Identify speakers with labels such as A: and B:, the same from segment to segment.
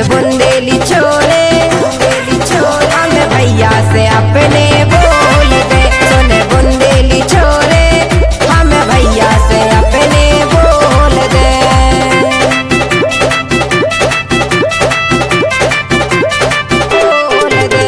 A: बुंदेली छोड़े हम भैया से अपने बोल दे। सुन बुंदेली छोड़े हम भैया से अपने बोल दे। बोल दे।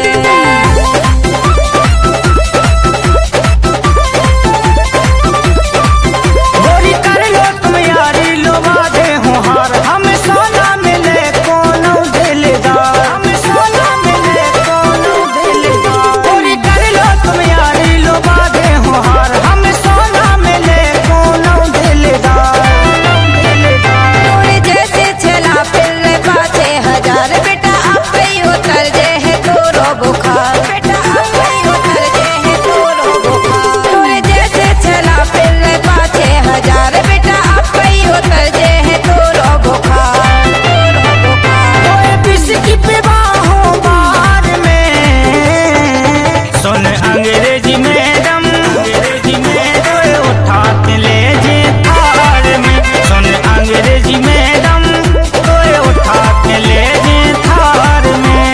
B: गोरी कर लो तुम यारी लो वादे हो हार, हमें सोना मिले कोनो दिलदार, हमें सोना मिले कोनो दिलदार। गोरी कर लो तुम यारी लो वादे हो हार, हमें सोना मिले कोनो दिलदार।
A: तोरे जैसे छला फिर पाछे हजार बेटा आप ही उतर जे है तोरो बुखार। बेटा आप ही उतर जे है तोरो बुखार। तोरे जैसे छला फिर पाछे हजार बेटा आप ही उतर जे है तोरो बुखार। तोरो बुखार।
B: ओए बिस्की पे बाहों बार में, सुन अंग्रेजी मैडम, अंग्रेजी में ओए उठा के ले जे थार में। सुन अंग्रेजी मैडम ओए उठा के ले जे थार में।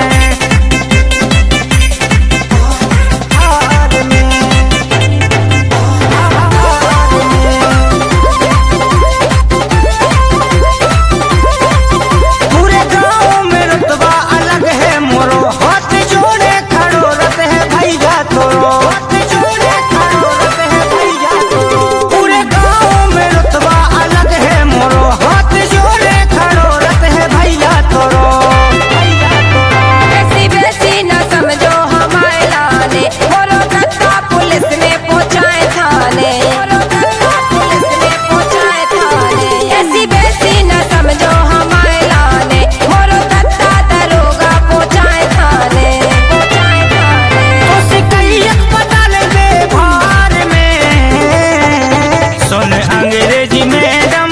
B: थार में, पूरे गाँव में रुतबा अलग है मोरो, हाथ जोड़े खड़ो रत है भैया तोरो, हाथ जोड़े खड़ो रत है भैया तोरो। पूरे गाँव में रुतबा अलग है मोरो, हाथ जोड़े खड़ो रत है भैया तोरो, भैया तोरो।
A: ऐसी वैसी न समझो हमारे लाने बोलो धक्का पुलिस ने पहुंचाए थाने। बोलो धक्का पुलिस ने पहुंचाए थाने। ऐसी वैसी न समझो हमारे लाने बोलो धक्का दरोगा पहुंचाए थाने। पहुंचाए थाने।
B: तो शिकायत बदल दे भार में, सुन अंग्रेजी मैडम